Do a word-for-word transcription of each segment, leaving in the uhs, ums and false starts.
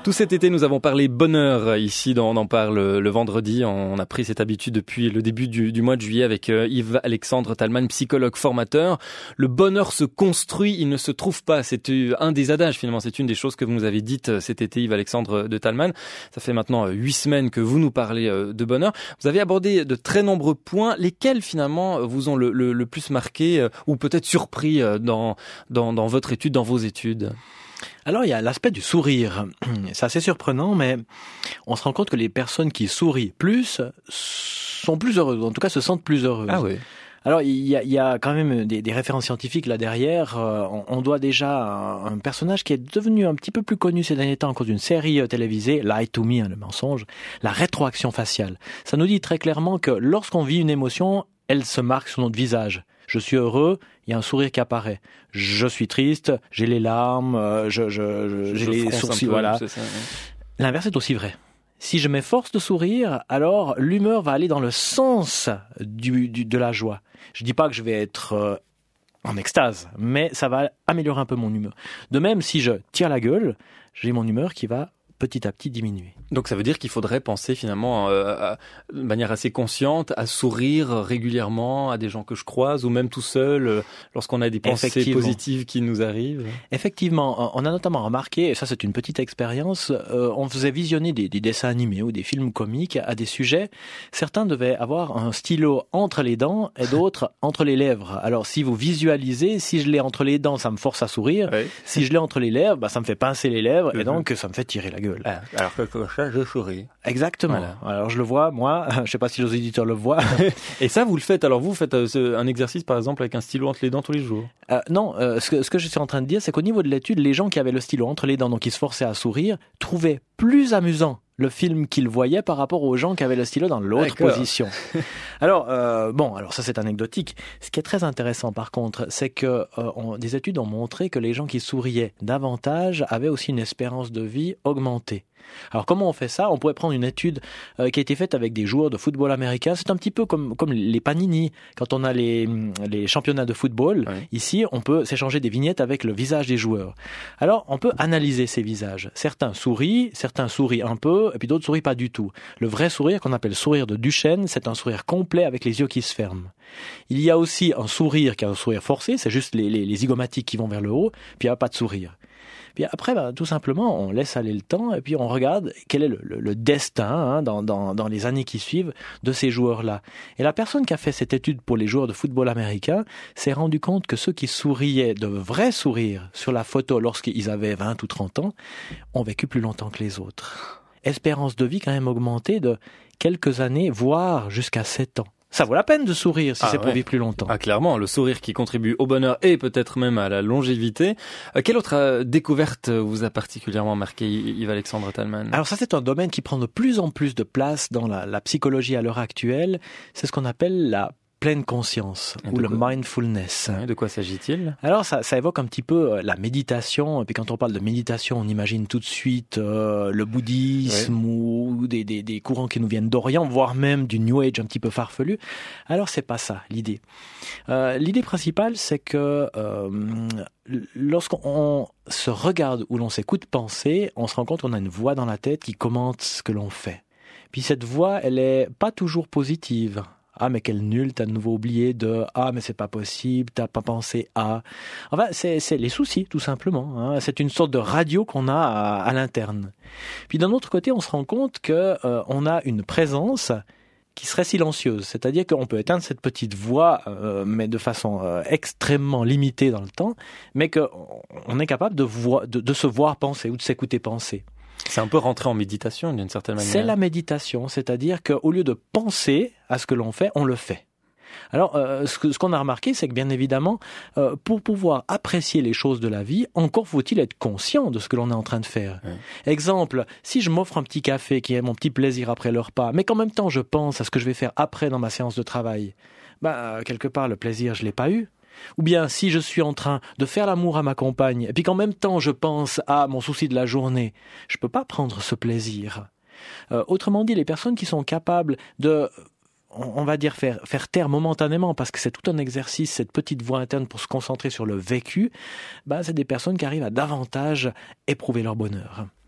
Tout cet été, nous avons parlé bonheur ici dans On en parle le vendredi. On a pris cette habitude depuis le début du, du mois de juillet avec Yves-Alexandre Thalmann, psychologue formateur. Le bonheur se construit, il ne se trouve pas. C'est un des adages finalement, c'est une des choses que vous nous avez dites cet été, Yves-Alexandre de Thalmann. Ça fait maintenant huit semaines que vous nous parlez de bonheur. Vous avez abordé de très nombreux points, lesquels finalement vous ont le, le, le plus marqué ou peut-être surpris dans, dans, dans votre étude, dans vos études? Alors, il y a l'aspect du sourire. C'est assez surprenant, mais on se rend compte que les personnes qui sourient plus sont plus heureuses, en tout cas se sentent plus heureuses. Ah oui. Alors, il y a, il y a quand même des, des références scientifiques là derrière. Euh, on, on doit déjà à un, un personnage qui est devenu un petit peu plus connu ces derniers temps à cause d'une série euh, télévisée, Lie to Me, hein, le mensonge, la rétroaction faciale. Ça nous dit très clairement que lorsqu'on vit une émotion, elle se marque sur notre visage. Je suis heureux, il y a un sourire qui apparaît. Je suis triste, j'ai les larmes, je, je, je, j'ai je les sourcils, peu, voilà. C'est ça, ouais. L'inverse est aussi vrai. Si je m'efforce de sourire, alors l'humeur va aller dans le sens du, du, de la joie. Je dis pas que je vais être euh, en extase, mais ça va améliorer un peu mon humeur. De même, si je tire la gueule, j'ai mon humeur qui va petit à petit diminuer. Donc ça veut dire qu'il faudrait penser finalement euh, à, de manière assez consciente à sourire régulièrement à des gens que je croise ou même tout seul euh, lorsqu'on a des pensées positives qui nous arrivent. Effectivement, on a notamment remarqué, et ça c'est une petite expérience, euh, on faisait visionner des, des dessins animés ou des films comiques à des sujets. Certains devaient avoir un stylo entre les dents et d'autres entre les lèvres. Alors si vous visualisez, si je l'ai entre les dents, ça me force à sourire. Oui. Si je l'ai entre les lèvres, bah, ça me fait pincer les lèvres et donc ça me fait tirer la gueule. Ah, alors que comme ça, je souris. Exactement. Voilà. Alors je le vois, moi, je sais pas si les auditeurs le voient. Et ça, vous le faites. Alors vous faites euh, un exercice, par exemple, avec un stylo entre les dents tous les jours. Euh, non, euh, ce, que, ce que je suis en train de dire, c'est qu'au niveau de l'étude, les gens qui avaient le stylo entre les dents, donc qui se forçaient à sourire, trouvaient plus amusant le film qu'ils voyaient par rapport aux gens qui avaient le stylo dans l'autre D'accord. position. Alors, euh, bon, alors ça c'est anecdotique. Ce qui est très intéressant par contre, c'est que euh, on, des études ont montré que les gens qui souriaient davantage avaient aussi une espérance de vie augmentée. Alors comment on fait ça ? On pourrait prendre une étude euh, qui a été faite avec des joueurs de football américain. C'est un petit peu comme, comme les panini. Quand on a les, les championnats de football, oui. Ici, on peut s'échanger des vignettes avec le visage des joueurs. Alors, on peut analyser ces visages. Certains sourient, certains sourient un peu, et puis d'autres sourient pas du tout. Le vrai sourire, qu'on appelle sourire de Duchenne, c'est un sourire complet avec les yeux qui se ferment. Il y a aussi un sourire qui est un sourire forcé, c'est juste les, les, les zygomatiques qui vont vers le haut, puis il n'y a pas de sourire. Puis après, bah, tout simplement, on laisse aller le temps et puis on regarde quel est le, le, le destin hein, dans, dans, dans les années qui suivent de ces joueurs-là. Et la personne qui a fait cette étude pour les joueurs de football américain s'est rendu compte que ceux qui souriaient de vrais sourires sur la photo lorsqu'ils avaient vingt ou trente ans ont vécu plus longtemps que les autres. Espérance de vie quand même augmentée de quelques années, voire jusqu'à sept ans. Ça vaut la peine de sourire si ah, c'est pour ouais. vivre plus longtemps. Ah, clairement, le sourire qui contribue au bonheur et peut-être même à la longévité. Euh, quelle autre euh, découverte vous a particulièrement marqué, Yves-Alexandre Thalmann ? Alors ça, c'est un domaine qui prend de plus en plus de place dans la, la psychologie à l'heure actuelle. C'est ce qu'on appelle la pleine conscience ou le mindfulness. Ouais, de quoi s'agit-il ? Alors ça, ça évoque un petit peu euh, la méditation. Et puis quand on parle de méditation, on imagine tout de suite euh, le bouddhisme ouais. ou des, des, des courants qui nous viennent d'Orient, voire même du New Age un petit peu farfelu. Alors c'est pas ça l'idée. Euh, l'idée principale, c'est que euh, lorsqu'on se regarde ou l'on s'écoute penser, on se rend compte qu'on a une voix dans la tête qui commente ce que l'on fait. Puis cette voix, elle est pas toujours positive. Ah, mais quel nul, t'as de nouveau oublié de « Ah, mais c'est pas possible, t'as pas pensé à… » Enfin, c'est, c'est les soucis, tout simplement. Hein. C'est une sorte de radio qu'on a à, à l'interne. Puis d'un autre côté, on se rend compte que euh, on a une présence qui serait silencieuse. C'est-à-dire qu'on peut éteindre cette petite voix, euh, mais de façon euh, extrêmement limitée dans le temps, mais qu'on est capable de, vo- de, de se voir penser ou de s'écouter penser. C'est un peu rentrer en méditation d'une certaine manière. C'est la méditation, c'est-à-dire qu'au lieu de penser à ce que l'on fait, on le fait. Alors, euh, ce, que, ce qu'on a remarqué, c'est que bien évidemment, euh, pour pouvoir apprécier les choses de la vie, encore faut-il être conscient de ce que l'on est en train de faire. Oui. Exemple, si je m'offre un petit café qui est mon petit plaisir après le repas, mais qu'en même temps je pense à ce que je vais faire après dans ma séance de travail, bah, quelque part, le plaisir, je l'ai pas eu. Ou bien si je suis en train de faire l'amour à ma compagne et puis qu'en même temps je pense à mon souci de la journée, je peux pas prendre ce plaisir. Euh, autrement dit, les personnes qui sont capables de, on va dire, faire, faire taire momentanément, parce que c'est tout un exercice, cette petite voix interne pour se concentrer sur le vécu, bah, c'est des personnes qui arrivent à davantage éprouver leur bonheur.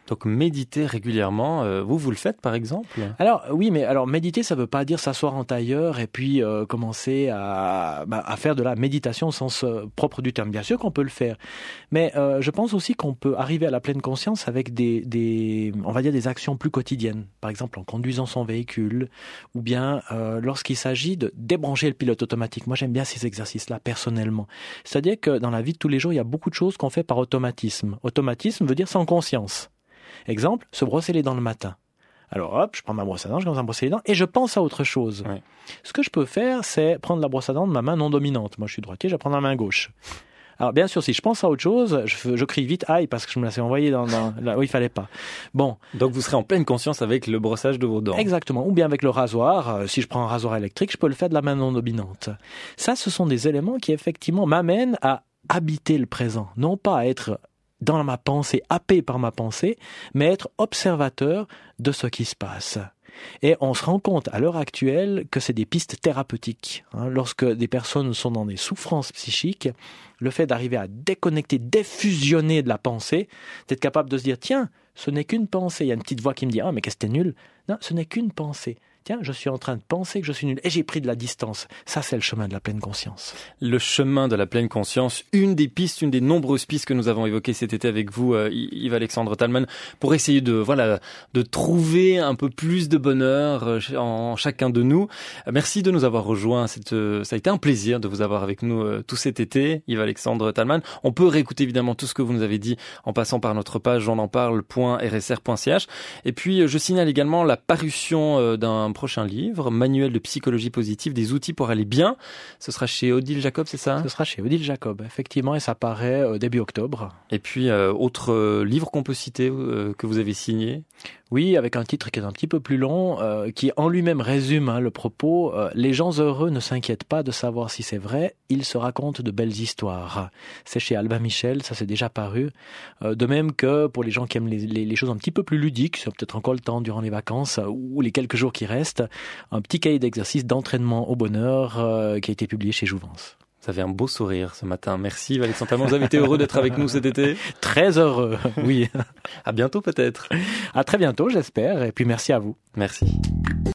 Donc méditer régulièrement, euh, vous, vous le faites par exemple ? Alors oui, mais alors méditer, ça veut pas dire s'asseoir en tailleur et puis euh, commencer à, bah, à faire de la méditation au sens euh, propre du terme. Bien sûr qu'on peut le faire, mais euh, je pense aussi qu'on peut arriver à la pleine conscience avec des, des, on va dire des actions plus quotidiennes. Par exemple en conduisant son véhicule, ou bien euh, lorsqu'il s'agit de débrancher le pilote automatique. Moi j'aime bien ces exercices-là personnellement. C'est-à-dire que dans la vie de tous les jours, il y a beaucoup de choses qu'on fait par automatisme. Automatisme veut dire sans conscience. Exemple, se brosser les dents le matin. Alors hop, je prends ma brosse à dents, je commence à me brosser les dents et je pense à autre chose. Ouais. Ce que je peux faire, c'est prendre la brosse à dents de ma main non dominante. Moi, je suis droitier, je vais prendre la main gauche. Alors bien sûr, si je pense à autre chose, je, je crie vite aïe parce que je me la suis envoyé dans, dans là où il fallait pas. Bon. Donc vous serez en pleine conscience avec le brossage de vos dents. Exactement. Ou bien avec le rasoir. Euh, si je prends un rasoir électrique, je peux le faire de la main non dominante. Ça, ce sont des éléments qui effectivement m'amènent à habiter le présent, non pas à être dans ma pensée, happé par ma pensée, mais être observateur de ce qui se passe. Et on se rend compte à l'heure actuelle que c'est des pistes thérapeutiques. Hein, lorsque des personnes sont dans des souffrances psychiques, le fait d'arriver à déconnecter, défusionner de la pensée, d'être capable de se dire, tiens, ce n'est qu'une pensée. Il y a une petite voix qui me dit, ah, mais qu'est-ce que t'es nul. Non, ce n'est qu'une pensée. Tiens, je suis en train de penser que je suis nul et j'ai pris de la distance. Ça, c'est le chemin de la pleine conscience. Le chemin de la pleine conscience, une des pistes, une des nombreuses pistes que nous avons évoquées cet été avec vous, euh, Yves-Alexandre Talman, pour essayer de voilà de trouver un peu plus de bonheur euh, en chacun de nous. Merci de nous avoir rejoints. Cette, euh, ça a été un plaisir de vous avoir avec nous euh, tout cet été, Yves-Alexandre Talman. On peut réécouter évidemment tout ce que vous nous avez dit en passant par notre page on en parle point r s r point c h. Et puis, euh, je signale également la parution euh, d'un prochain livre, Manuel de psychologie positive, des outils pour aller bien. Ce sera chez Odile Jacob, c'est ça ? Ce sera chez Odile Jacob, effectivement, et ça paraît euh, début octobre. Et puis, euh, autre euh, livre qu'on peut citer euh, que vous avez signé ? Oui, avec un titre qui est un petit peu plus long, euh, qui en lui-même résume hein, le propos. Euh, les gens heureux ne s'inquiètent pas de savoir si c'est vrai, ils se racontent de belles histoires. C'est chez Albin Michel, ça c'est déjà paru. Euh, de même que pour les gens qui aiment les, les, les choses un petit peu plus ludiques, c'est peut-être encore le temps durant les vacances ou les quelques jours qui restent, un petit cahier d'exercice d'entraînement au bonheur euh, qui a été publié chez Jouvence. Vous avez un beau sourire ce matin. Merci Alexandre Talman. Vous avez été heureux d'être avec nous cet été ? Très heureux, oui. À bientôt peut-être. À très bientôt, j'espère. Et puis merci à vous. Merci.